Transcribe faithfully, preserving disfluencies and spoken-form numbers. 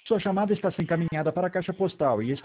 Sua chamada está sendo encaminhada para a caixa postal e está